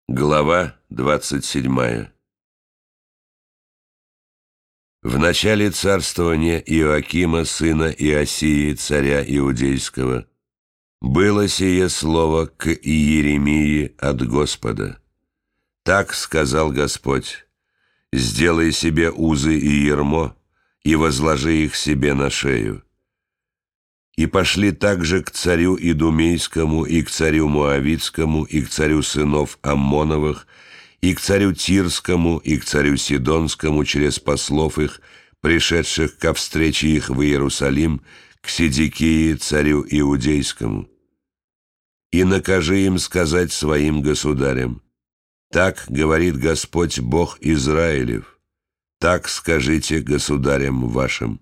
Глава 27. В начале царствования Иоакима, сына Иосии, царя Иудейского, было сие слово к Иеремии от Господа. Так сказал Господь: «Сделай себе узы и ярмо, и возложи их себе на шею». И пошли также к царю Идумейскому, и к царю Моавитскому, и к царю сынов Аммоновых, и к царю Тирскому, и к царю Сидонскому через послов их, пришедших ко встрече их в Иерусалим, к Седекии, царю Иудейскому. И накажи им сказать своим государям: так говорит Господь Бог Израилев, так скажите государям вашим: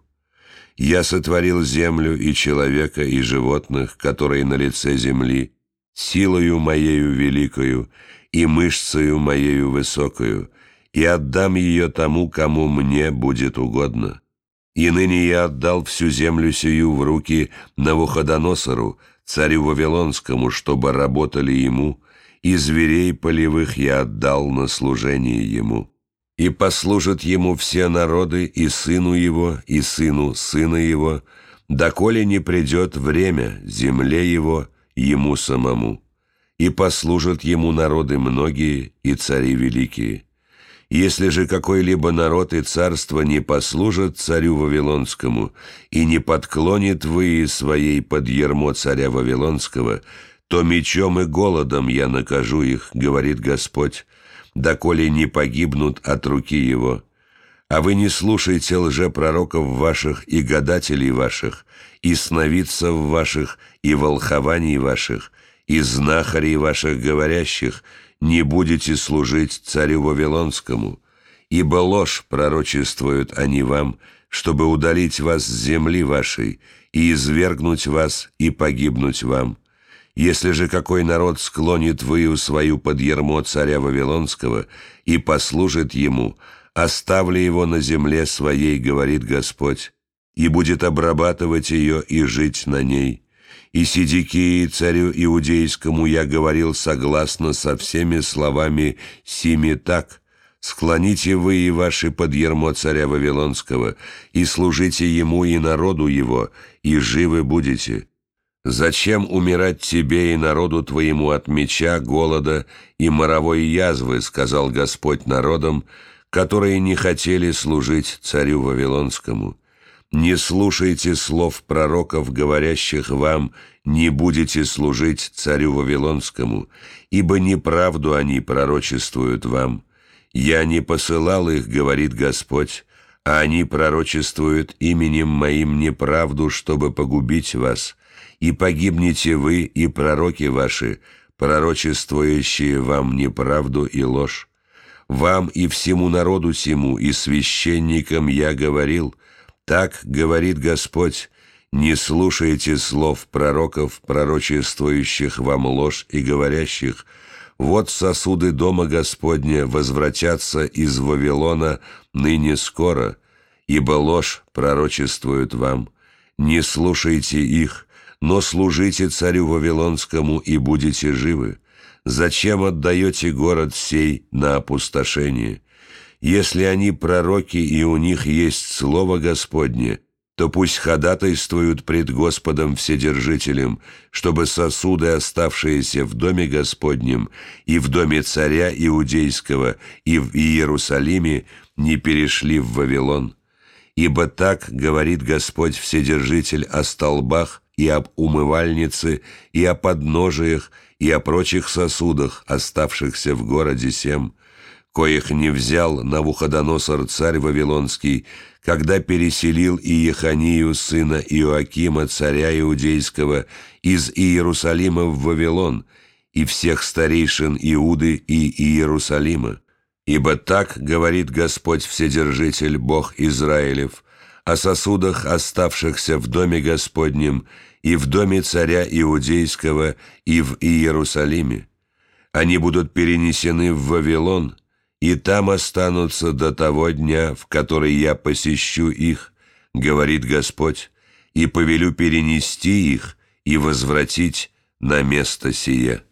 я сотворил землю и человека, и животных, которые на лице земли, силою моею великою и мышцею моею высокою, и отдам ее тому, кому мне будет угодно. И ныне я отдал всю землю сию в руки Навуходоносору, царю Вавилонскому, чтобы работали ему, и зверей полевых я отдал на служение ему. И послужат ему все народы, и сыну его, и сыну сына его, доколе не придет время земле его, ему самому. И послужат ему народы многие и цари великие. Если же какой-либо народ и царство не послужат царю Вавилонскому и не подклонит выи своей под ярмо царя Вавилонского, то мечом и голодом я накажу их, говорит Господь, доколе не погибнут от руки его. А вы не слушайте лжепророков ваших и гадателей ваших, и сновидцев ваших, и волхований ваших, и знахарей ваших говорящих, не будете служить царю Вавилонскому, ибо ложь пророчествуют они вам, чтобы удалить вас с земли вашей, и извергнуть вас, и погибнуть вам. Если же какой народ склонит выю свою под ярмо царя Вавилонского и послужит ему, оставлю его на земле своей, говорит Господь, и будет обрабатывать ее и жить на ней. И Седекии, царю Иудейскому, я говорил согласно со всеми словами сими так: склоните вы и ваши под ярмо царя Вавилонского, и служите ему и народу его, и живы будете. Зачем умирать тебе и народу твоему от меча, голода и моровой язвы, сказал Господь народам, которые не хотели служить царю Вавилонскому. Не слушайте слов пророков, говорящих вам: не будете служить царю Вавилонскому, ибо неправду они пророчествуют вам. Я не посылал их, говорит Господь, а они пророчествуют именем моим неправду, чтобы погубить вас. И погибнете вы и пророки ваши, пророчествующие вам неправду и ложь. Вам и всему народу сему, и священникам я говорил: так говорит Господь, не слушайте слов пророков, пророчествующих вам ложь и говорящих: вот сосуды дома Господня возвратятся из Вавилона ныне скоро, ибо ложь пророчествует вам. Не слушайте их, но служите царю Вавилонскому и будете живы. Зачем отдаете город сей на опустошение? Если они пророки и у них есть слово Господне, то пусть ходатайствуют пред Господом Вседержителем, чтобы сосуды, оставшиеся в доме Господнем и в доме царя Иудейского и в Иерусалиме, не перешли в Вавилон. Ибо так говорит Господь Вседержитель о столбах и об умывальнице, и о подножиях, и о прочих сосудах, оставшихся в городе сем, коих не взял Навуходоносор царь Вавилонский, когда переселил Иеханию, сына Иоакима, царя Иудейского, из Иерусалима в Вавилон, и всех старейшин Иуды и Иерусалима. Ибо так говорит Господь Вседержитель, Бог Израилев, о сосудах, оставшихся в доме Господнем, и в доме царя Иудейского, и в Иерусалиме. Они будут перенесены в Вавилон, и там останутся до того дня, в который я посещу их, говорит Господь, и повелю перенести их и возвратить на место сие».